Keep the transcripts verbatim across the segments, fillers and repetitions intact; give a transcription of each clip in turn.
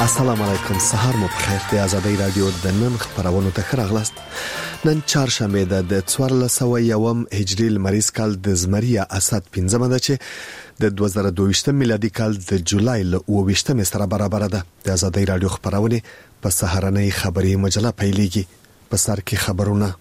السلام علیکم، سهار مو بخیر. د آزادۍ رادیو د نن خبرونو ته راغلاست. نن چهارشنبه ده د څوارلس سوه یوم هجري لمریز کال د زمري اسد پنځمه ده چې د دوه زره دوه ویشت میلادي کال د جولای ل اوه ویشتمه سره برابر ده. د آزادۍ رادیو خبرونه په سهارنۍ خبري مجله پیلېږي. په سر کې خبرونه.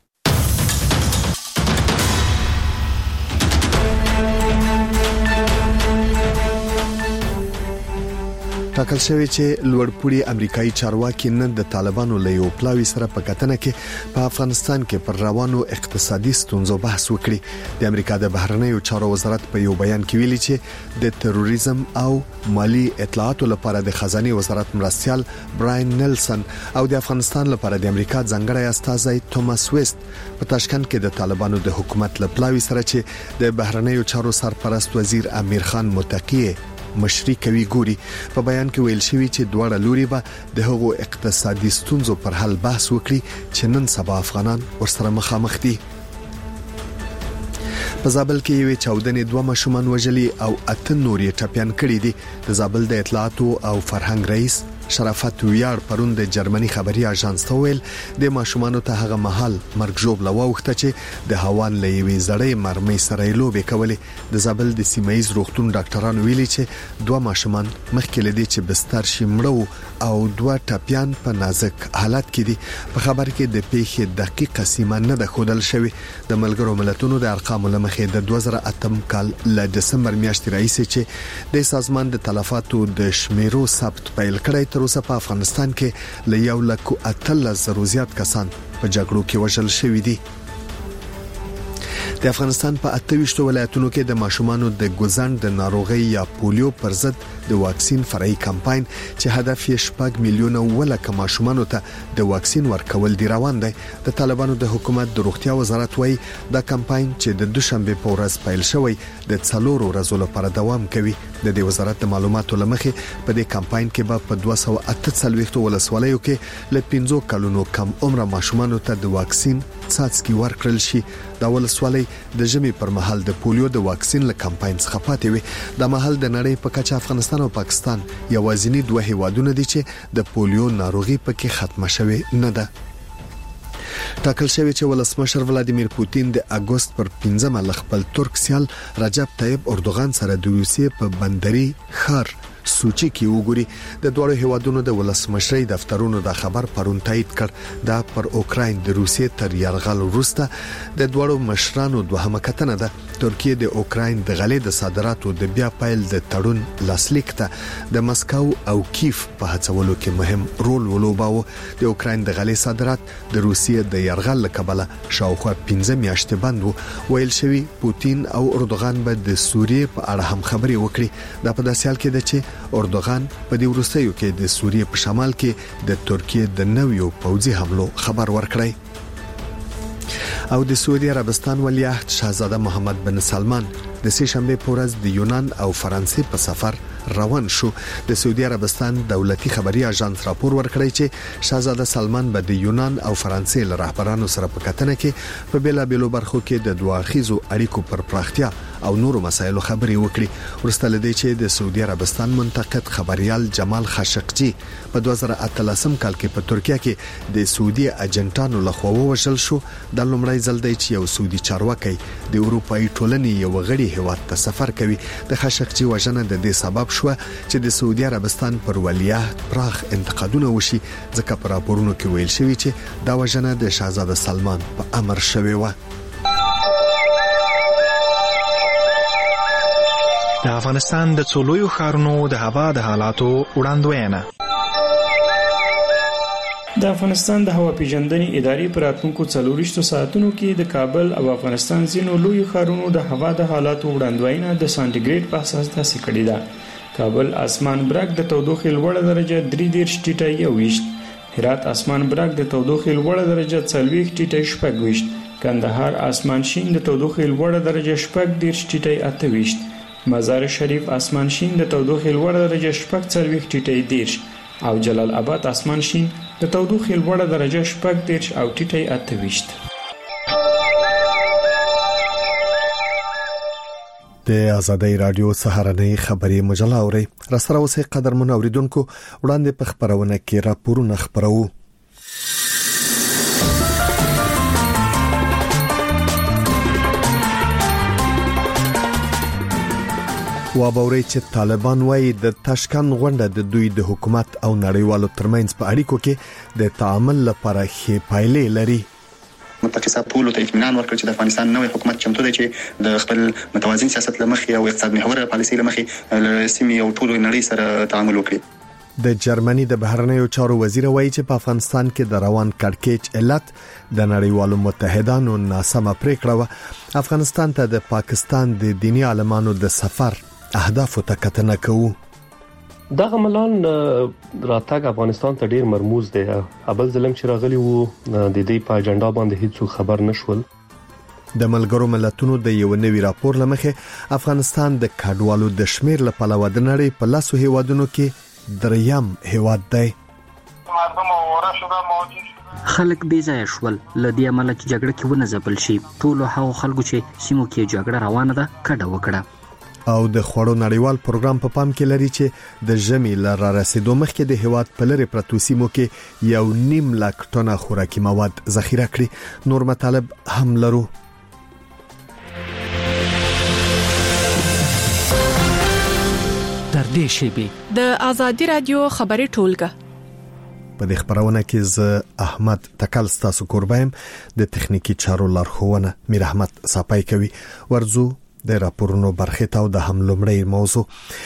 ټاکل شوی چې لوړپوړي امریکایي چارواکي نن د طالبانو له یو پلاوي سره په کتنه کې په افغانستان کې پر روانو اقتصادي ستونزو بحث وکړي. د امریکا د بهرنیو چارو وزارت په یو بیان کې ویلي چې د تروریزم او مالی اطلاعاتو لپاره د خزانه وزارت مرستيال براین نیلسن او د افغانستان لپاره د امریکا ځانګړی استازی توماس ویست په تاشکند کې د طالبانو د حکومت له پلاوي سره چې د بهرنیو چارو سرپرست وزیر امیر خان متقی مشري کوي ګوري. په بیان کې ویل شوی چې دواړه لوري به د هغو اقتصادي ستونزو پر حل بحث وکړي چې نن سبا افغانان ورسره مخامخ دي. په زابل کې یو چاودنې دوه ماشومان وژلي او اته نورې ټپيان کړي دي. د زابل د اطلاعاتو او فرهنګ رئیس شرافت ویاړ پرون د جرمني خبري اژانس ته ویل د ماشومانو ته هغه محل مرګ جوړ لوخته چې د هوان لېوي زړې مرمۍ سره لوبې کولې. د زابل د سیمایي روغتون ډاکټرانو ویلي چې دوه ماشومان مخکې لدی چې بستر شمړو او دوه ټپيان په نازک حالت کې دي. په خبر کې د پیښې دقیقه سیمه نه ده ښودل شوی. د ملګرو ملتونو د ارقامو لمخې د دوه زره اتم کال ل دسمبر میاشتې راځي چې د سازمان د تلفاتو د شمیرو ثبت پیل کړی. اوسه په افغانستان کې ل یو لک اتلس زرو زیات کسان په جګړو کې وژل شوي دي. د افغانستان په اته ویشت ولایتونو کې د ماشومانو د ګوزند د ناروغي یا پولیو پر ضد د واکسین فرعي کمپاین چې هدف یې شپږ میلیونه ولکه ماشومانو ته د واکسین ورکول دی روان دی. د طالبانو د حکومت د روغتیا وزارت وایي دا کمپاین چې د دوشنبه په ورځ پیل شوی د څلورو ورځو لپاره دوام کوي. د دې وزارت د معلوماتو لمخې په دې کمپاین کې به په دوه سوه اته څلوېښت ولسوالیو کې ل پنځو کلونو کم عمر ماشومانو ته د واکسین څاڅکي ورکړل شي. دا ولسوالۍ د ژمي پر مهال د پولیو د واکسین له کمپاین څخه پاتې وي. د مهال د نړۍ په کچه افغانستان او پاکستان یوازینی دوه هیوادونه دي چې د پولیو ناروغي پکې ختمه شوې نه ده. ټاکل شوی چې ولسمشر ولادیمیر پوتین د اگست پر پنځمه ل خپل ترک سیال رجب طیب اردوغان سره د روسیې په بندري ښار سوچي کې وګوري. د دوه هیوادونو د ولسمشرۍ دفترونو د خبر پرون تایید کړ. دا پر اوکراین د روسیې تر یرغل وروسته د دوه مشرانو دوهمه کتنه ده. ترکیه د اوکراین د غلې د صادراتو د بیا پایل د تړون لاسلیک ته د مسکو او کیف په هڅولو کې مهم رول ولوباوه. د اوکراین د غلې صادرات د روسیې د یرغل لکبله شاوخوا پنځه میاشتې بند وو. ویل شوی پوتین او اردوغان به د سوریې په اړه هم خبري وکړي. دا په داسې حال کې ده چې اردوغان په دې وروستیو کې د سوریې په شمال کې د ترکیې د نویو پوځي حملو خبر ورکړی. او د سعودي عربستان ولیعهد شاهزاده محمد بن سلمان د سه شنبه په ورځ د یونان او فرانسې په سفر روان شو. د سعودي عربستان دولتي خبري اژانس راپور ورکړی چې شاهزاده سلمان به د یونان او فرانسې له رهبرانو سره په کتنه کې په بیلا بیلو برخو کې د دوه اړخیزو اړیکو پر پراختیا او نورو مسایلو خبري وکړي. ورسته لدی چې د سعودي عربستان منتقد خبريال جمال خاشقجي په دوه زره اتلسم کال کې په ترکیه کې د سعودي اجنټانو لخوا ووژل شو. د لومړی ځل دی چې یو سعودي چارواکي د اروپאי ټولنې یو غړي هیواد ته سفر کوي. د خاشقجي وژنه د دې سبب شو چې د سعودي عربستان پر ولیعهد پراخ انتقادونه وشي، ځکه په راپورونو کې ویل شوی چې دا وژنه د شاهزاده سلمان په امر شوی و. د افغانستان د څلورو ښارونو د هوا د حالاتو وړاندوینه. د افغانستان د هوا پیژندنې ادارې پر راتلونکو څلورویشتو ساعتونو کې د کابل او افغانستان ځینو لویو ښارونو د هوا د حالاتو وړاندوینه د سانټیګریډ په اساس داسې کړې ده. کابل اسمان برګ د تودوخې لوړه درجه درې دېرش ټیټه یو ویشت، هرات اسمان برګ د تودوخې لوړه درجه څلوېښت ټیټه شپږ ویشت، کندهار اسمان شین د تودوخې لوړه درجه شپږ دېرش ټیټه اته ویشت، مزار شریف اسمان شین د تودوخې لوړه درجه شپږ څلوېښت ټیټه دېرش او جلال آباد اسمان شین د تودوخې لوړه درجه شپږ دېرش او ټیټه اته ویشت. د آزادۍ رادیو سهارنۍ خبري مجله اوري راسره اوسې قدرمن اوریدونکو وړاندې په خبرونه کې راپورونه خبرو. وابوري چې طالبان وايي د تاشکند غونډه د دوی د حکومت او نړیوالو ترمنځ په اړیکو کې د تعامل لپاره ښې پایلې لري. متقصه ټولو ته اطمینان ورکړ چې د افغانستان نوې حکومت چمتو دی چې د خپل متوازن سیاست لمخې او اقتصاد محور پالیسي لمخې له سیمې او ټولو نړۍ سره تعامل وکړي. د جرمني د بهرنیو چارو وزیر وایي چې په افغانستان کې د روان کړکېچ علت د نړیوالو متحدانو ناسمه پریکړه و. افغانستان ته د پاکستان د دینی عالمانو د سفر اهداف ته کتنه کوي. دغه ملان راتګ افغانستان ته ډیر مرموز دی. ابل ظلم چې راغلی وو د دې په اجنډا باندې هیڅ خبر نشول. د ملګرو ملتونو د یو نوي راپور لمخې افغانستان د کډوالو د شمیر له پلوه د نړۍ په لاسو هیوادونو کې دریم هیواد دی. خلک بې ځای شول لدی عمل چې جګړه کې ونه ځپل شي. ټول هغه خلکو چې سیمو کې جګړه روانه ده کډه وکړه. او د خوړو نړیوال پروګرام په پام کې لري چې د ژمي لار رسیدو مخکې د هیواد په لری پرتو سیمو کې یو نیم لک ټنه خوراکي مواد ذخیره کړي. نور مطالب هم لرو. در دې شی به د آزادۍ رادیو خبري ټولګه په دې خبرونه کې ز احمد تکل ستاسو قربایم د تخنیکی چارو لارښوونه میر احمد صاپای کوي. ورزو د راپورونو برخه تاو د حمله مړی موضوع.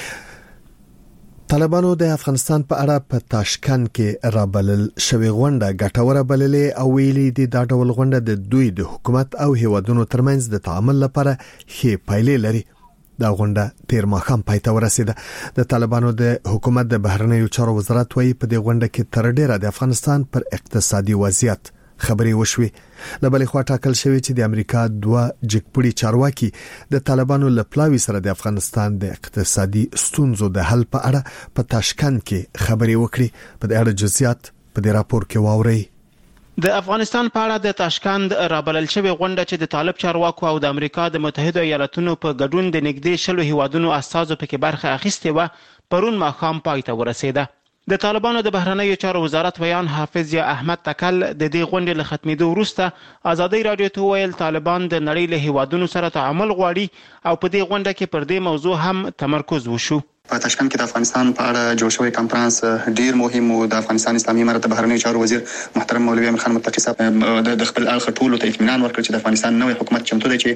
طالبانو د افغانستان په اړه په تاشکند کې رابلل شوی غونډه ګټوره بللې او ویلي دي دا ډول غونډه د دوی د حکومت او هیوادونو ترمنځ د تعامل لپاره ښې پایلې لري. دا غونډه تیر ماښام پای ته ورسیده. د طالبانو د حکومت د بهرنیو چارو وزارت وايي په دې غونډه کې تر ډیره د افغانستان پر اقتصادي وضعیت خبرې وشوي. لبلې خوا ټاکل شوی چې د امریکا دوه جګپړي چارواکي د طالبانو لپلاوي سره د افغانستان د اقتصادي ستونزو د حل په اړه په تاشکند کې خبرې وکړي. په دې اړه جزئیات په دې راپور کې واوري. د افغانستان په اړه د تاشکند رابلل شوی غونډه چې د طالب چارواکو او د امریکا د متحده ایالاتونو په ګډون د نږدې شلو هیوادونو استازو پکې برخه اخیستې و پرون ماښام پای ته ورسیده. د طالبانو د بهرنیو چارو وزارت ویان حافظ یا احمد تکل د دې غونډې له ختمېدو وروسته آزادۍ رادیو ته ویل طالبان د نړۍ له هیوادونو سره تعامل غواړي او په دې غونډه کې پر دې موضوع هم تمرکز وشو. په تاشکند کې د افغانستان په اړه جوړ شوی کانفرنس ډیر مهم و. د افغانستان اسلامي امارت بهرنیو چارو وزیر محترم مولوي امیر خان متقي صاحب د خپل اړخ ټولو ته اطمینان ورکړ چې د افغانستان نوې حکومت چمتو دی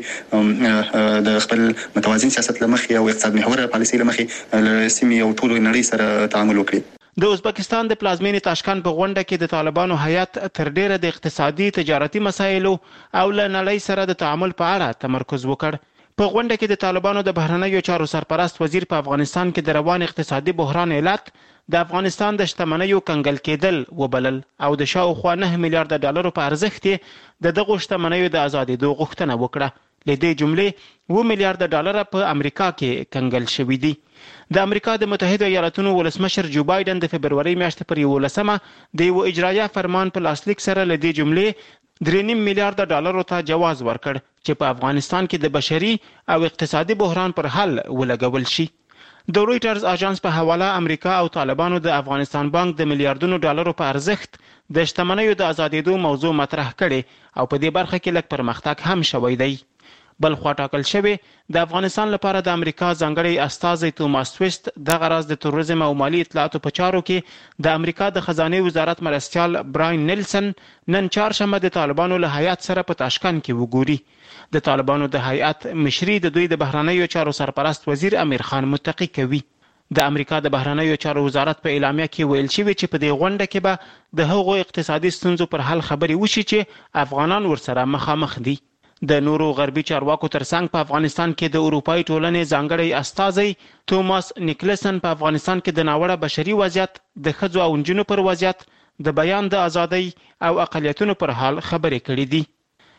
چې د خپل متوازن سیاست لمخې او اقتصاد محور پالیسي لمخې له سیمې او ټولو نړۍ سره تعامل وکړي. د ازبکستان د پلازمینې تاشکند په غونډه کې د طالبانو هیئت تر ډیره د اقتصادي تجارتي مسایلو او له نړۍ سره د تعامل په اړه تمرکز وکړ. په غونډه کې د طالبانو د بهرنیو چارو سرپرست وزیر په افغانستان کې د روان اقتصادي بحران علت د افغانستان د شتمنیو کنګل کېدل وبلل او د شاوخوا نه میلیارډ ډالرو په ارزښت د دغه شتمنیو د ازادېدو غوښتنه وکړه. لدې جملې و میلیارډ ډالر په امریکا کې کنګل شوي دي. د امریکا د متحده ایالاتونو ولسمشر جو بایدن د فبرवरी میاشتې پر یولسمه د یو اجرایه فرمان په لاسلیک سره لدې جملې درې نیم میلیارډ ډالرو ته جواز ورکړ چې په افغانستان کې د بشري او اقتصادي بحران پر حل ولګول شي. د رويټرز اژانس په حواله امریکا او طالبانو د افغانستان بانک د میلیارډونو ډالرو په ارزښت د شتمنیو د ازادېدو موضوع مطرح کړي او په دې برخه کې لږ پرمختګ هم شوی دی. بل خوا ټاکل شوی د افغانستان لپاره د امریکا ځانګړی استازی توماس ویست دغه راز د تروریزم او مالی اطلاعاتو په چارو کې د امریکا د خزانه وزارت مرستیال براین نیلسن نن چهارشنبه د طالبانو له هیئت سره په تاشکند کې وګوري. د طالبانو د هیئت مشري د دوی د بهرنیو چارو سرپرست وزیر امیر خان متقي کوي. د امریکا د بهرنیو چارو وزارت په اعلامیه کې ویل شوی چې په دې غونډه کې به د هغو اقتصادي ستونزو پر حل خبرې وشي چې افغانان ورسره مخامخ دي. د نورو غربي چارواکو ترڅنګ په افغانستان کې د اروپאי ټولنې ځانګړی استازی توماس نیکلسن په افغانستان کې د ناوړه بشري وضعیت، د ښځو او نجونو پر وضعیت، د بیان د ازادۍ او اقلیتونو پر حال خبرې کړې دي.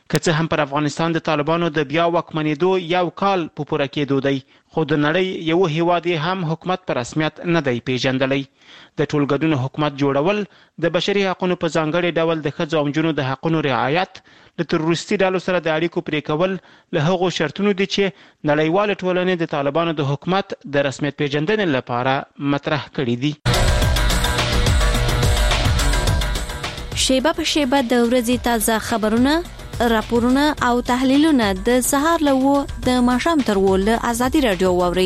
که څه هم پر افغانستان د طالبانو د بیا واکمنېدو یو کال په پوره کېدو دی، خو د نړۍ یو هیواد هم حکومت په رسمیت نه دی پیژندلی. د ټولګډون حکومت جوړول د بشري حقوقو په ځانګړي ډول د ښځو او نجونو د حقوقو رعایت، د تروریستي ډلو سره د اړیکو پرې کول له هغو شرطونو دي چې نړیواله ټولنې د طالبانو د حکومت د رسمیت پیژندنې لپاره مطرح کړي دي. شیبه په شیبه د ورځې تازه خبرونه، راپورونه او تحلیلونه د سهار له و د ماښام تر و له ازادي رادیو واوري.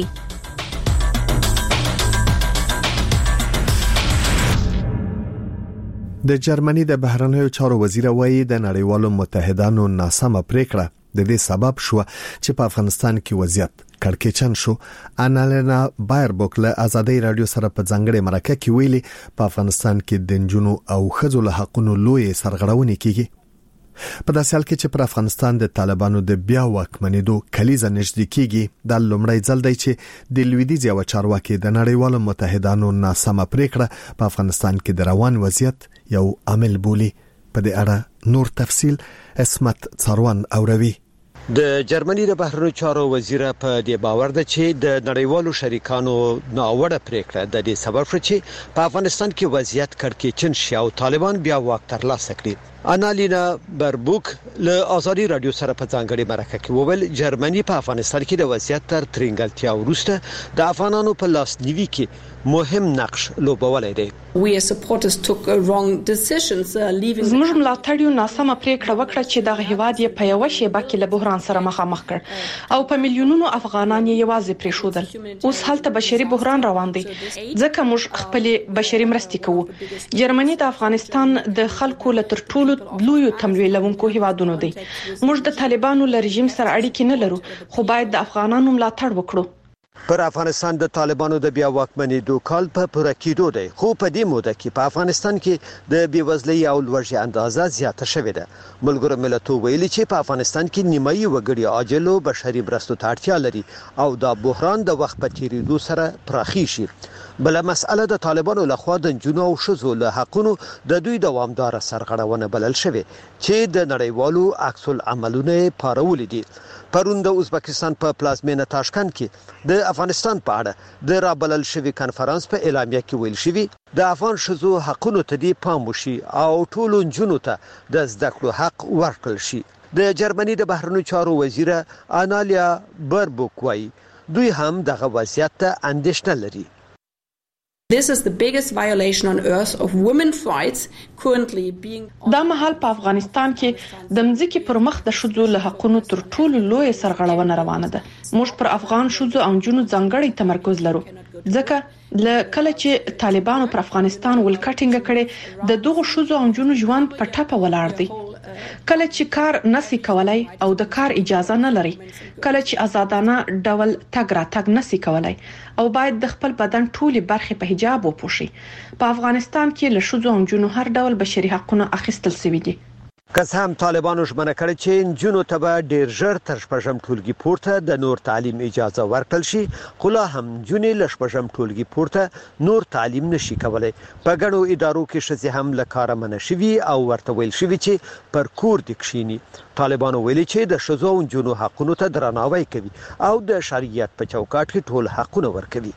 د جرمني د بهرنیو چارو وزیر وایي د نړیوالو متحدانو ناسمه پریکړه د دې سبب شو چې په افغانستان کې وضعیت کړکېچن شو. انالینا بایربوک له ازادي رادیو سره په ځانګړي مرکه کې ویلي په افغانستان کې د نجونو او ښځو له حقوقو لوی سرغړونې کیږي. په داسې حال کې چې پر افغانستان د طالبانو د بیا واکمنېدو کلیزه نږدې کیږي، د لومړی ځل دی چې د لویدیځ یو چارواکي د نړیوالو متحدانو ناسمه پریکړه په افغانستان کې د روان وضعیت یو عامل بولي. په دې اړه نور تفصیل اسمت څاروان اوروي. د جرمني د بهرنیو چارو وزیر په دې باور ده چې د نړیوالو شریکانو ناوړه پریکړه د دې سبب شو چې په افغانستان کې وضعیت کړکېچن شي او طالبان بیا واک ترلاسه کړي. انالینا بربوک له ازادي رادیو سره په ځانګړي مرکه کې وویل جرمني په افغانستان کې د وضعیت تر ترنګلتیا وروسته د افغانانو په لاس نیوي کې مهم نقش لوبولی دی. زموږ ملاتړیو ناسمه پریکړه وکړه چې دغه هیواد یې په یو شیبه کې له بحران سره مخامخ کړ او په میلیونونو افغانان یې یوازې پریښودل. اوس هلته بشري بحران روان دی ځکه موږ خپل بشري مرستې کوو. جرمني د افغانستان د خلکو له تر ټولو لوی تمویلونکو هیوادونو دی. موږ د طالبانو له رژیم سره اړیکې نه لرو، خو باید د افغانانو ملاتړ وکړو. پر افغانستان د طالبانو د بیا واکمنېدو کال په پوره کېدو دی، خو په دې موده کې په افغانستان کې د بیوزلۍ او لوږې اندازه زیاته شوې ده. ملګرو ملتونو ویلي چې په افغانستان کې نیمایي وګړي عاجلو بشري مرستو ته اړتیا لري او دا بحران د وخت په تیریدو سره پراخیږي. بل مسأله د طالبانو لخوا د نجونو او ښځو له حقوقو د دوی دوامدار سرغړونه بلل شوې چې د نړیوالو عکس العملونو پارول دي. پرون د ازبکستان په پلازمینه تاشکند کې د افغانستان په اړه د رابلل شوی کانفرنس په اعلامیه کې ویل شوی د افغان ښځو حقوقو ته دی پام وشي او ټولو نجونو ته د زده کړو حق ورکړل شي. د جرمني د بهرنیو چارو وزیر انالیا بربوک وايي دوی هم دغه وضعیت ته اندېښنه لري. This is the biggest violation on earth of women's rights currently being. دا مهال په افغانستان کې د مځکې پر مخ د ښځو له حقوقو تر ټولو لوی سرغړونه روانه ده. موږ پر افغان ښځو او نجونو ځانګړی تمرکز لرو ځکه ل کله چې طالبانو پر افغانستان ولکټینګ کړي د دغه ښځو او نجونو ژوند په ټاپه ولاړ دی. کله چې کار نسی کولای او د کار اجازه نه لري، کله چې آزادانه ډول تګ را تګ نسی کولای او باید د خپل بدن ټولي برخې په حجاب وپوشي. په افغانستان کې له ښځو او نجونو هر ډول بشري حقوقونه اخیستل شوي دي. که څه هم طالبانو ژمنه کړې چې نجونو ته به ډیر ژر تر شپږم ټولګي پورته د نور تعلیم اجازه ورکړل شي، خو لا هم نجونې له شپږم ټولګي پورته نور تعلیم نشي کولای. په ګڼو ادارو کې ښځې هم له کاره منع شوي او ورته ویل شوي چې پر کور دې کښیني. طالبانو ویلي چې د ښځو او نجونو حقونو ته درناوی کوي او د شریعت په چوکاټ کې ټول حقونه ورکوي.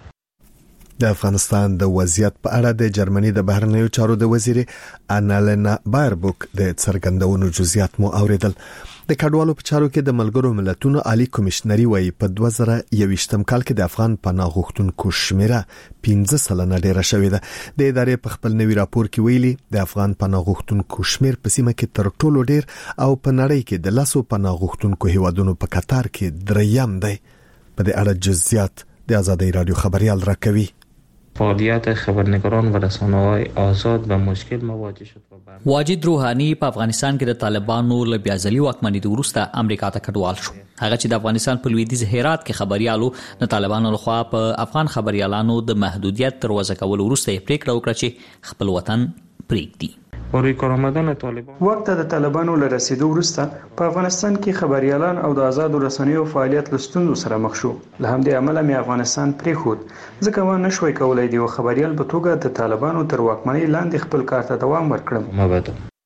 د افغانستان د وضعیت په اړه د جرمني د بهرنیو چارو د وزیر انالینا بایربوک د څرګندونو جزئیات مو اوریدل. د کډوالو په چارو کې د ملګرو ملتونو عالی کمشنري وایي په دوه زره یوویشتم کال کې د افغان پناه غوښتونکو شمیره پنځه سلنه ډیره شوې ده. د ادارې په خپل نوي راپور کې ویلي د افغان پناه غوښتونکو شمیر په سیمه کې تر ټولو ډیر او په نړۍ کې د لاسو پناه غوښتونکو هیوادونو په قطار کې دریم دی. په دې اړه جزئیات د ازادي رادیو خبريال راکوي. فعالیت خبرنگاران و رسانه‌های آزاد و مشکل مواجه شد. واجد روحانی په افغانستان کې د طالبانو له بیازلي واکمنۍ وروسته امریکا ته کډوال شو. هغه چې د افغانستان په لویدیځ هرات کې خبريالو د طالبانو لخوا په افغان خبريالانو د محدودیت تر وځه کول وروسته پریکړه وکړه چې خپل وطن پریږدي. پوری کارآمدان طالبان وخت د طالبانو له رسیدو وروسته په افغانستان کې خبريالان او د آزادو رسنیو فعالیت لستوندو سره مخ شو. له همدې عمله مې افغانستان پریښود ځکه و نه شوی کولای دی او خبريال په توګه د طالبانو تر واکمنۍ لاندې خپل کار ته دوام ورکړم.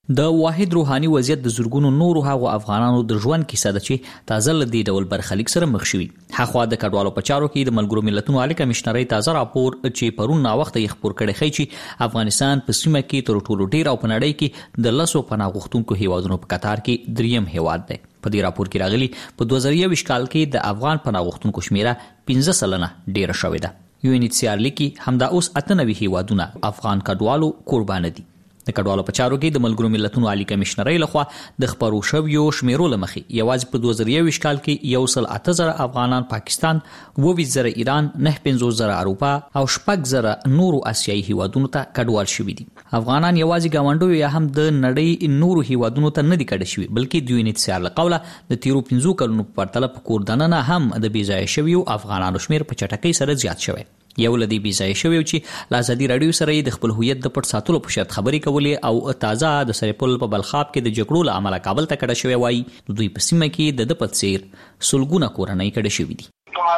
د واحد روحاني وضعیت د زورګونو نورو هغو افغانانو د ژوند کیسه ده چې تازه لدی ډول برخلیک سره مخ شوي. هغه د کډوالو په چارو کې د ملګرو ملتونو عالی کمشنري تازه راپور چې پرون نا وخت یې خبر کړی خي چې افغانستان په سیمه کې تر ټولو ډیر او په نړۍ کې د لسو پناه غوښتونکو هیوادونو په قطار کې دریم هیواد دی. په دې راپور کې راغلي په دوه زره یو کال کې د افغان پناه غوښتونکو شمیره پنځه سلنه ډیره شوې ده. یو ان ایچ سی آر لیکي همدا اوس اته نوي هیوادونه افغان کډوالو قربان دي. د کډوالو په چارو کې د ملګرو ملتونو عالی کمشنري لخوا د خبرو شویو شمیرو لمخې یوازې په دوه زره یو کال کې یو سل اته زره افغانان پاکستان، اووه زره ایران، نه پنځوس زره اروپا او شپږ زره نورو آسیایي هیوادونو ته کډوال شوي دي. افغانان یوازې گاونډو یا هم د نړۍ نورو هیوادونو ته نه دي کډه شوي، بلکې د یو ان ایچ سی آر له قوله د تیرو پنځو کلونو په پرتله په کور دننه هم د بې ځایه شویو افغانانو شمیر په چټکۍ سره زیات شوی. یو لدی بي ځای شوی چې لازادي رادیو سره د خپل هویت د پټ ساتلو په شرط خبرې کولې او تازه د سریپل په بلخاب کې د جګړو له امله کابل ته کډه شوی وای. دوی په سیمه کې د د پتسیر سلګونه کورنۍ کډه شوی دي.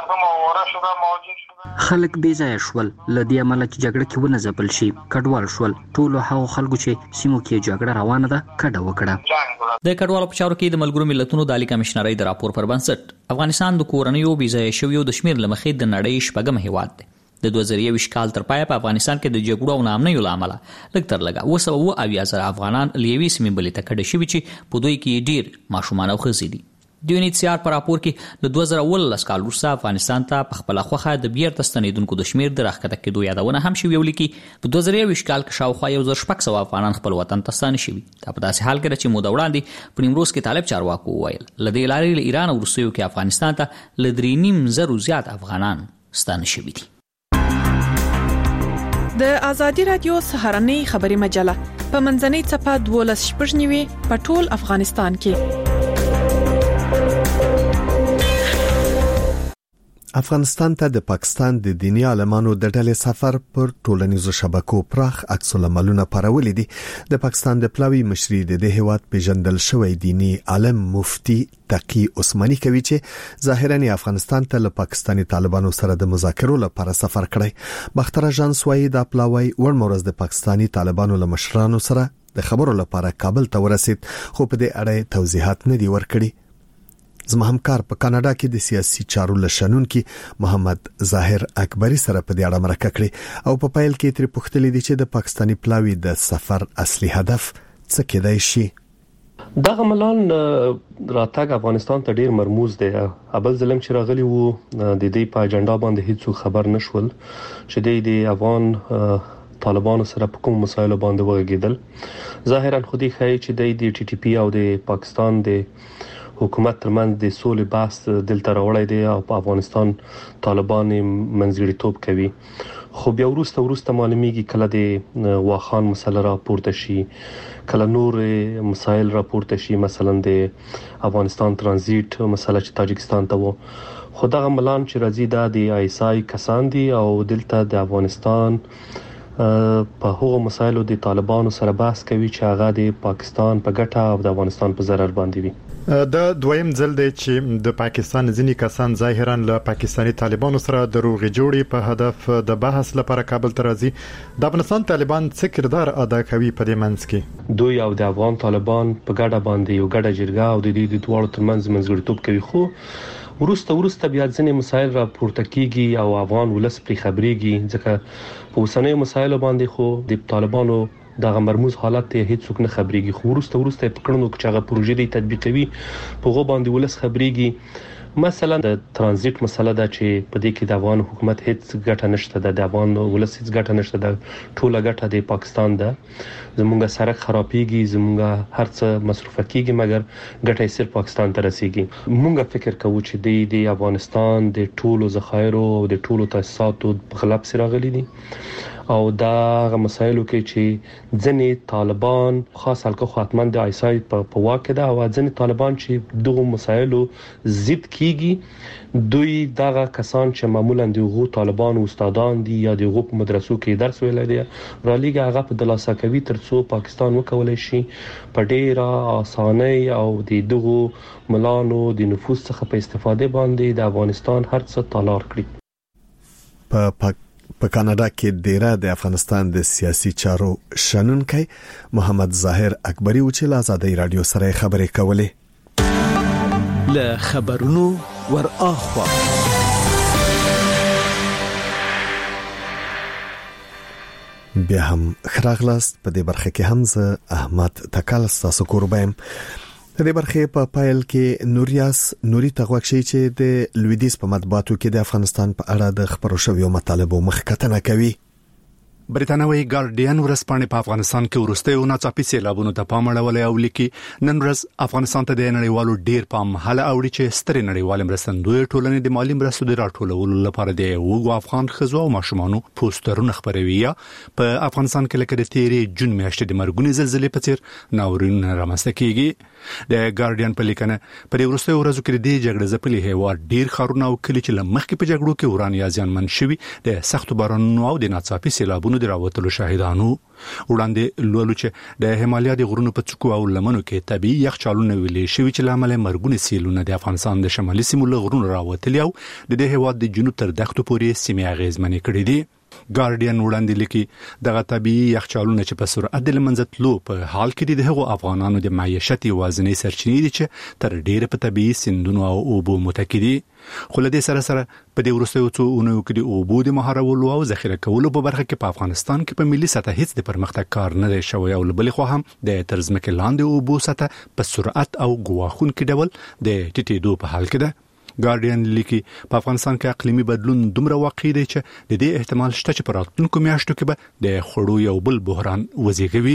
خلک بې ځای شول لدی عمله چې جګړه کې ونه ځپل شي، کډوال شول. ټول هغه خلکو چې سیمو کې جګړه روانه ده کډه وکړه. د کډوالو په چارو کې د ملګرو ملتونو د عالی کمشنري د راپور پر بنسټ افغانستان د کورنیو بې ځای شویو د شمیر لمخې د نړۍ شپږم هیواد دی. د دوه زره یو کال تر پایه په افغانستان کې د جګړو او ناامنیو له امله لږ تر لږه اوه سوه اویا زره افغانان له یوې سیمې بلې ته کډه شوي چې په دوی کې ډیر ماشومان او ښځې دي. د یو ان ایچ سی آر په راپور کې د دوه زره اوولس کال وروسته افغانستان ته په خپله خوښه د بیرته ستنېدونکو د شمیر د راښکته کېدو یادونه هم شوې ولیکي. په دوه زره یو کال کې شاوخوا یو زر شپږ سوه افغانان خپل وطن ته ستانه شوي. دا په داسې حال کې ده چې موده وړاندې په نیمروز کې طالب چارواکو وویل له دې لارې له ایران او روسیو کې افغانستان ته له درې نیم زرو زیات افغانان ستانه شوي دي. د ازادي رادیو سهارنۍ خبري مجله په منځنۍ چپه دولس شپږ نیوي په ټول افغانستان کې. افغانستان ته د پاکستان د دینی عالمانو د ډلې سفر پر ټولنیزو شبکو پراخ عکس العملونه پرولې دي. د پاکستان د پلاوی مشري د دې هیواد پیژندل شوی دینی عالم مفتی تقی عثماني کوي چې ظاهرا افغانستان ته له پاکستاني طالبانو سره د مذاکرو لپاره سفر کړی. بختر اژانس وايي د پلاوی ورمورز د پاکستاني طالبانو له مشرانو سره د خبرو لپاره کابل ته ورسید، خو په دې اړه توضیحات نه دي ورکړي. زما همکار په کاناډا کې د سیاسي چارو لشنونکو محمد ظاهر اکبری سره په دې اړه مرکه کړې او په پایل کې تر پوښتنې دي چې د پاکستاني پلاوی د سفر اصلي هدف څه کېدای شي. دغه ملان راتګ افغانستان ته ډیر مرموز دی. ابل ظلم چې راغلی وو د دې په اجنډا باندې هیڅ خبر نشول چې د افغان طالبانو سره په کوم مسایلو باندې وغږیدل. ظاهرا خو دې ښایي چې د ټي ټي پی او د پاکستان د حکومت ترمنځ د سولې بحث دلته راوړی دی او په افغانستان طالبان منځګړیتوب کوي. خو بیا وروسته وروسته معلومیږي کله د واخان مسله راپورته شي، کله نور مسایل راپورته شي، مثلا د افغانستان ترانزیت مسله چې تاجکستان ته وو. خو دغه ملان چې راځي دا د آی اس آی کسان دي او دلته د افغانستان په هغو مسایلو د طالبانو سره بحث کوي چې هغه د پاکستان په ګټه او د افغانستان په ضرر باندې وي. د دویم ځل دی چې د پاکستان ځینی کسان ظاهرا له پاکستاني طالبانو سره د روغې جوړې په هدف د بحث لپاره کابل ته راځي. د افغانستان طالبان څه کردار ادا کوي په دې منځ کې؟ دوی او د افغان طالبان په ګډه باندې یو ګډه جرګه او د دې د دوه ترمنځ منځګړیتوب کوي. خو ورسته ورسته بیا ځینې مسایل راپورته کیږي او افغان ولس پرې خبريږي، ځکه په اوسنیو مسایلو باندې خو د طالبانو دغه مرموز حالت ته هیڅ څوک نه خبريږي. خو ورسته ورسته په کړنو کې هغه پروژې دی تطبیقوي په غو باندې ولس خبريږي. مثلا د ترانزیت مسله دا چې په دې کې د افغان حکومت هیڅ ګټه نشته، د افغان ولس هیڅ ګټه نشته، د ټوله ګټه د پاکستان ده. زمونږه سړک خرابېږي، زمونږه هر څه مصرف کیږي، مګر ګټه یې صرف پاکستان ته رسیږي. مونږه فکر کوو چې د افغانستان د ټولو ذخایرو او د ټولو تاسیساتو په غلب سره غلي دي او دا غو مسایلو کې چې ځنې طالبان خاص حلقه خاتمن د آی اس آی په واقع ده او ځنې طالبان چې دغه مسایلو ضد کیږي، دوی دغه کسان چې معمولا دغه طالبان استادان دي یا دغه په مدرسو کې درس ویل دي را لېږي هغه په دلاسه کوي ترڅو پاکستان وکولای شي په ډیره اسانۍ او دغه ملانو د نفوذ څخه په استفاده باندې د افغانستان هر څه تالار کړي. په په کاناډا کې ډیره د افغانستان د سیاسي چارو شنونکي محمد ظاهر اکبری و چې له آزادۍ رادیو سره خبرې کولې. له خبرونو ور اخوا بیا هم خراغلاست. په دې برخه کې هم زه احمد تکال تاسو قربایم. د دې برخه په پایل کې نوریاس نوري تغوښي چې د لویدیز په مطبوعاتو کې د افغانستان په اړه د خبرو شویو مطالبو مخکتنه کوي. بریټانوي ګارډین ورسپانې په افغانستان کې ورستیو ناڅاپي سیلابونو ته پام اړولې او لیکي نن ورځ افغانستان ته د نړیوالو ډیر پام هله اوړي چې سترې نړیوال مرستندوی ټولنې د مالی مرستو د راټولولو لپاره د وګو افغان خزو او ماشومانو پوسټرونه خبروي. په افغانستان کې لکه د تیرې جون میاشتې د مرګونی زلزلې په څیر ناورین رامنځته کیږي. د ګارډین په لیکنه په ورستیو ورځو کې د جګړې ځپلي هیواد ډیر خارونه او کلی چې لمخکې په جګړو کې وران یا ځانمن شوي د سختو بارانونو او د ناڅاپي سیلابونو د راوتلو شاهدانو. وړاندې لولو چې د هیمالیا د غرونو په څوکو او لمنو کې طبيعي یخچالونه ویلې شوي چې لامل مرګونی سیلونه د افغانستان د شمالي سیمو له غرونو راوتلي او د دې هیواد د جنوب تر دښتو پورې سیمې اغیزمنې کړې دي. ګارډین وړاندې لیکي دغه طبيعي یخچالونه چې په سرعت د لمنځه تلو په حال کې د هغو افغانانو د معیشت وازنې سرچینې دي چې تر ډیره په طبيعي سندونو او اوبو متکی دي. خو له دې سره سره په دې وروستیو څو اونیو کې د اوبو د مهارولو او ذخیره کولو په برخه کې په افغانستان کې په ملي سطح هیڅ د پرمختګ کار نه دی شوی او بلې خو هم د ترزمکه لاندې اوبو سطح په سرعت او ګواښونکي ډول د ټیټېدو په حال کې ده. ګارډین لیکي په افغانستان کې اقلیمي بدلون دومره واقع دی چې د دې احتمال شته چې په راتلونکو میاشتو کې به د خړو یو بل بحران وزېږوي.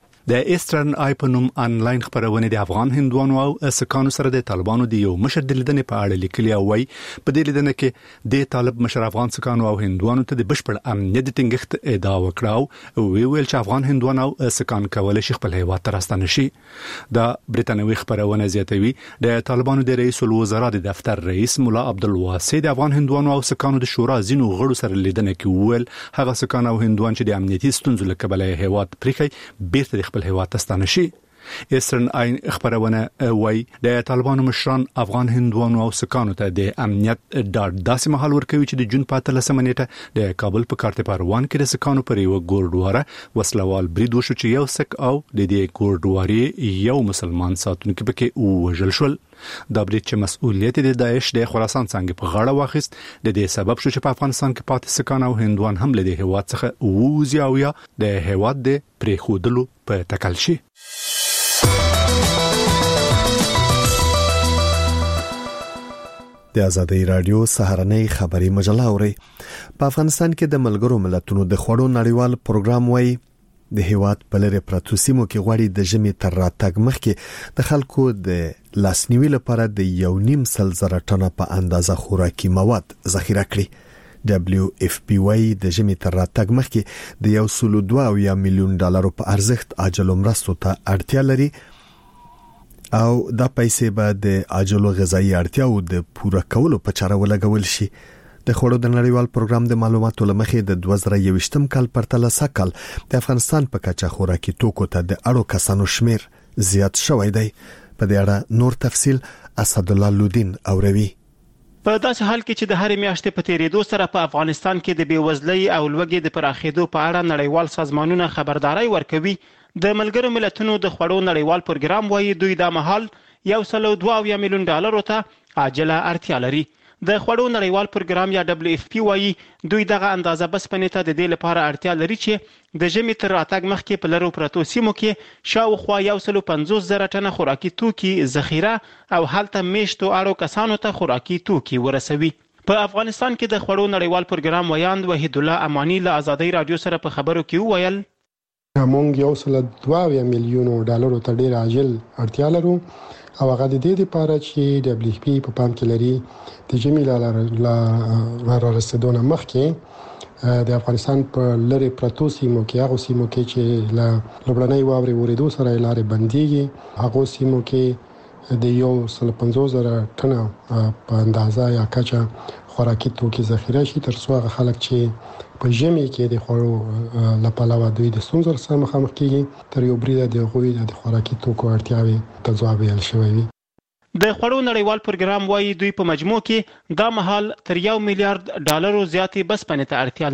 د ایسټرن آی په نوم انلاین خبرونه د افغان هندوانو او سکانو سره د طالبانو د یو مشر د لیدنې په اړه لیکلي او وايي په دې لیدنه کې د طالب مشر افغان سکانو او هندوانو ته د بشپړ امنیت د ټینګښت ادعا وکړه او وی ویل چې افغان هندوانو او سکان کولای شي خپل هیواد ته راستنه شي. د بریټانوي خبرونه زیاتوي د طالبانو د رئیس الوزرا د دفتر رئیس مولا عبدالواسع د افغان هندوانو او سکانو د شورا زینو غړو سره لیدنه کې ویل هغه سکان او هندوان چې د امنیتي ستونزو له کبله هیواد پرېخي بیرته خپل هیواد تستانه شي. ایسټرن آی خبرونه وای د طالبانو مشران افغان هندوانو او سکانو ته د امنیت ډاډ داسې مهال ورکوي چې د جون په اتلسمه نیټه د کابل په کارت پروان کې د سکانو پر یو ګوردواره وسلوال برید وشو چې یو سک او د دې ګوردواري یو مسلمان ساتونکو پکې وژل شول. دا برید چې مسؤلیت د داعش د خراسان څنګه په غاړه واخیست د دې سبب شو چې په افغانستان کې پاتې سکان او هندوان هم له دې هیواد څخه ووزي او یا د هیواد د پریخودلو په تکل شي. د آزادۍ رادیو سهارنۍ خبري مجله اوري. په افغانستان کې د ملګرو ملتونو د خوړو نړیوال پروګرام وایي د هیواد په لری پراتو سیمو کې غوړي د ژمي تر راتګ مخکې د خلکو د لاسنیوي لپاره د یو نیم سل زره ټنه په اندازه خوراکي مواد ذخیره کړي. دبليو اف پی وايي د ژمي تر راتګ مخکې د یو سل دوه اویا میلیون ډالرو په ارزښت عاجل مرستو ته اړتیا لري او دا پیسې به د عاجل غذایی اړتیاو د پوره کولو په چاره ولګول شي. د خوړو د نړیوال پروګرام د معلوماتو لمخې د دوه زره یوویشتم کال پرتله سکل د افغانستان په کچه خوراکي توکو ته د اړو کسانو شمیر زیات شوی دی. په دې اړه نور تفصیل اسد الله لودین اوروي. په داسې حال کې چې د هرې میاشتې په تیریدو سره په افغانستان کې د بیوزلۍ او لوږې د پراخېدو په اړه نړیوال سازمانونه خبرداري ورکوي، د ملګرو ملتونو د خوړو نړیوال پروګرام وايي دوی دا مهال یو سل دوه اویا میلیون ډالرو ته عاجله اړتیا لري. د خوړو نړیوال پروګرام یا دبليو اف پی وايي دوی دغه اندازه بس پنې ته د دې لپاره اړتیا لري چې د ژمي تر راتګ مخکې په لرو پرتو سیمو کې شاوخوا یو سل پنځوس زره ټنه خوراکي توکي ذخیره او هلته میشتو اړو کسانو ته خوراکي توکي ورسوي. په افغانستان کې د خوړو نړیوال پروګرام ویاند وحید الله امانی له آزادۍ رادیو سره په خبرو کې وویل موږ یو سل دوه میلیون ډالرو ته ډیر عاجل اړتیا لرو او هغه د دې لپاره چې دبليو اف پی په پام کې لري د ژمي لا را رسیدونه مخکې د افغانستان په لری پرتو سیمو کې هغه سیمو کې چې لا لوبړنۍ واوري ورېدو سره لارې بنديږي هغه سیمو کې د یو سل پنځوس زره ټنه په اندازه یا کچه خوراکي توکي ذخیره شي تر څو هغه خلک چې په ژمي کې د خوړو لپاره دوی د ستونزو سره مخامخ کیږي تر یو بریده د غوي د خوراکي توکو اړتیاوي ته ځواب ویل شوی وي. د خوړو نړیوال پروګرام وايي دوی په مجموع کې دا مهال تر یو میلیارډ ډالرو زیاتې بسپنې ته اړتیا لري،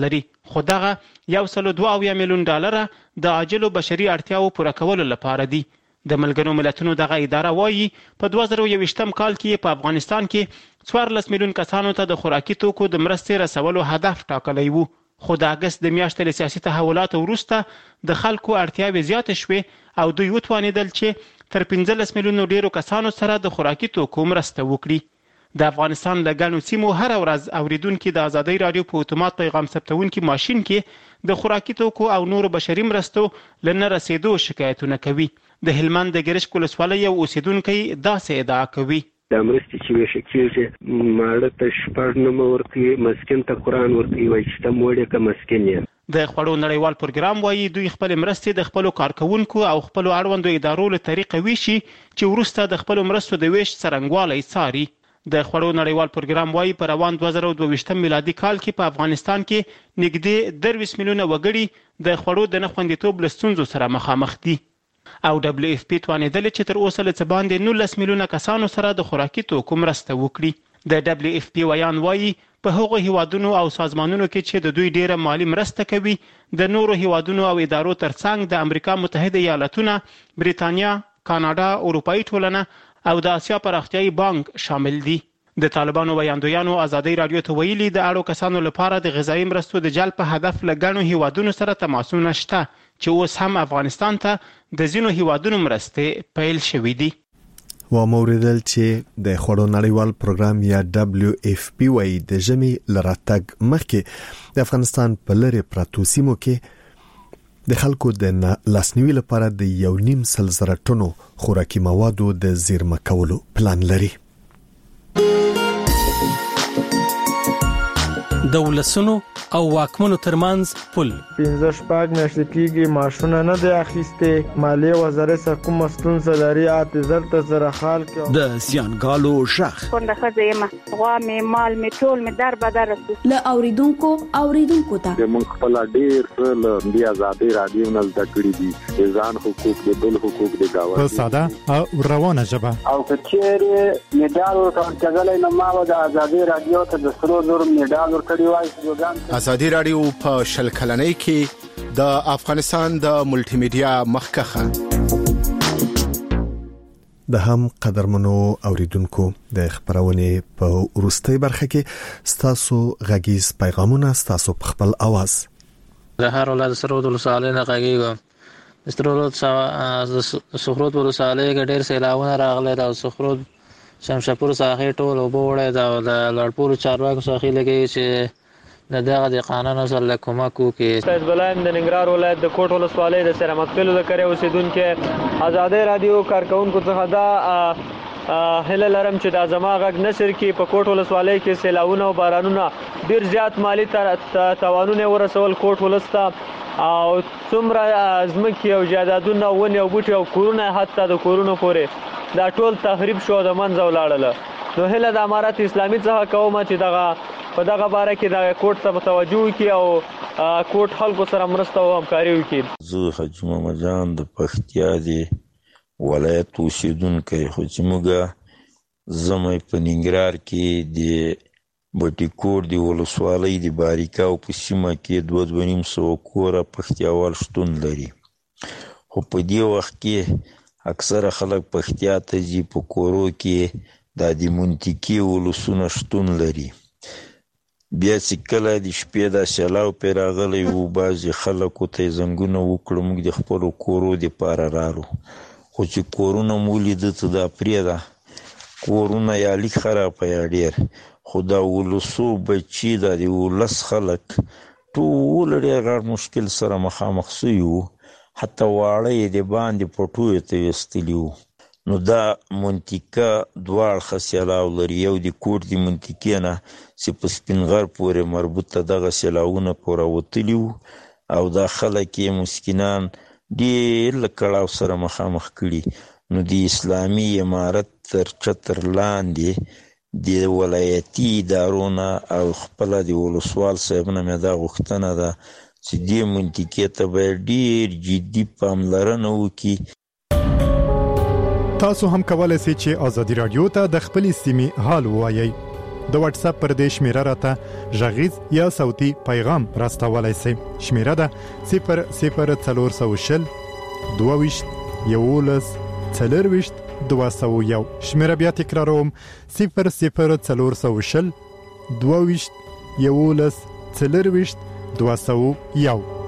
خو دغه یو سل دوه اویا میلیون ډالر د عاجلو بشري اړتیاو پوره کولو لپاره دي. د ملګرو ملتونو دغه اداره وایي په دوه زره یوویشتم کال کې په افغانستان کې څوارلس میلیون کسانو ته د خوراکي توکو د مرستې رسولو هدف ټاکلی وو، خو د اګست د میاشتې له سیاسي تحولاتو وروسته د خلکو اړتیاوې زیاتې شوې او دوی وتوانېدل چې تر پنځلس میلیونو ډیرو کسانو سره د خوراکي توکو مرسته وکړي. د افغانستان له ګڼو سیمو هره ورځ اوریدونکي د ازادۍ راډیو په اتومات پیغام ثبتونکي ماشین کې د خوراکي توکو او نورو بشري مرستو له نه رسېدو شکایتونه کوي. د هلمند د ګرشک ولسوالۍ یو اوسیدونکی داسې ادعا کوي. د مرستې چې ویشل کېږي ماړه ته شپږ نمه ورکوي، مسکین ته قرآن ورکوي، وایي چې ته موړ یې که مسکین یې. د خوړو نړیوال پروګرام وایي دوی خپلې مرستې د خپلو کارکوونکو او خپلو اړوندو ادارو له طریقه ویشي چې وروسته د خپلو مرستو د ویش څرنګوالی څاري. د خوړو نړیوال پروګرام وایي په روان دوه زره دوه ویشتم میلادي کال کې په افغانستان کې نږدې درویشت میلیونه وګړي د خوړو د نه خوندیتوب له ستونزو سره مخامخ دي او دبلیو اف پی توانېدلې چې تر اوسه له څه باندې نولس میلیونه کسانو سره د خوراکي توکو مرسته وکړي. د دبلیو اف پی ویان وایي په هغو هیوادونو او سازمانونو کې چې د دوی ډیره مالی مرسته کوي د نورو هیوادونو او ادارو ترڅنګ د امریکا متحده ایالتونه، بریتانیا، کاناډا، اروپایي ټولنه او د آسیا پراختیایي بانک شامل دي. د طالبانو ویاندویانو ازادۍ راډیو ته ویلي د اړو کسانو لپاره د غذایي مرستو د جلب په هدف له ګڼو هیوادونو سره تماسونه شته چې اوس هم افغانستان ته د ځینو هیوادونو مرستې پیل شوې دي. و موریدل چې د خوړو نړیوال پروګرام یا دبلیو اف پی وایي د ژمي له راتګ مخکې د افغانستان په لرې پرتو سیمو کې د خلکو د لاسنیوي لپاره د یو نیم سل زره ټنو خوراکي موادو د زیرمه کولو پلان لري. د ولسونو او واکمنو ترمنځ پل پنځه شپږ میاشتې کېږي معاشونه نه دی اخیستې، مالیې وزارت سره کومه ستونزه لري، اته زر ته زره خال کې د زیانګالو شخ کونډه ښځه یم، غوا مې مال مې ټول مې در بدر رسو له اوریدونکو اوریدونکو ته موږ خپل ډېر څه له دې ازادۍ راډیو نه زده کړي دي، د ځان حقوق د بل حقوق د گاونډي په ساده او روانه ژبه او که چیرې میډال ورکړل کېدلی نو ما به د ازادۍ راډیو ته د سرو زرو میډال ورکړی وای. ازادي راډیو په شل کلنۍ کې د افغانستان د ملټي میډیا مخکخه د هم قدرمنو اوریدونکو د خبرونه په ورستۍ برخه کې ستاسو غږیز پیغامونه ستاسو په خپل आवाज د هر ولادت سره د وسالې نه غږیږي استرولو سخروت ورساله کې ډېر سیلاونه راغلي دا سخروت شمشاپور ساحې ټول وبوړې دا د لړپور چارواکو ساحې لګي چې د دغه د قانون سره کومک وکړي. سید بلایم د ننګرهار ولایت د کوټ ولسوالۍ د سرمت کلو د کړه اوسیدونکو ازادۍ رادیو کارکونکو څخه دا هله لرم چې د زما غږ نشر کې په کوټ ولسوالۍ کې سیلاونه او بارانونه ډیر زیات مالی توانونه ورسول کوټ ولستا او څومره ازمکه او جادادونه ونی او بوټي او کورونه حتی د کورونو پورې دا ټول تخریب شو د منځ ولاړل. نو هله د امارات اسلامي څخه کومه چې دغه په دغه باره کې د کوټ ته متوجه وکړي او کوټ خلکو سره مرسته او همکاري وکړي. زه حاجي محمد جان د پښتیا دی ولایت اوسیدونکی خو چې موږ زمې په ننګرهار کې د بټي کوټ دی ولسوالۍ د باریکا او په سیمه کې دوه دوه نیم سوه کوره پښتیاوال شتون لري، خو په دې وخت کې اکثره خلک پښتیا ته ځي. په کورو کې د د منطقي ولسونه شتون لري. بیا چې کله د شپې دا سیلاو پرې راغلی وو بعضې خلکو ته یې زنګونه وکړو، موږ د خپلو کورو دپاره رالو، خو چې کورونه مو ولیده ته دا پرېږده کورونه یا لیک خرابه یا ډېر، خو دا ولسو بچي دا د ولس خلک ټول ډېر غټ مشکل سره مخامخ سوي وو، حتی واړه یې د باندې پټویو ته ویستلي وو. نو دا منطقه دوه اړخه سیلاو لري، یو د کوټ د منطقې نه چې په سپینغر پورې مربوطه دغه سیلاونه پوره وتلي وو او دا خلک یې مسکینان ډېر له کړاو سره مخامخ کړي. نو د اسلامي امارت تر چتر لاندې د ولایتي ادارو نه او خپله د ولسوال صاحب نه مې دا غوښتنه ده چې دې منطقې ته باید ډېر جدي پاملرنه وکړي. تاسو هم کولای شئ چې ازادي رادیو ته د خپلې سیمې حال ووایئ. د واتس اپ پر دې شمیره راته ژغیز یا صوتي پیغام راستولای شئ. شمیره ده صفر صفر څلور سوه شل دوه ویشت یولس څلرویشت دوه سوه یو. شمیره بیا تکراروم صفر صفر څلور سوه شل دوه ویشت یولس څلرویشت دوه سوه یو.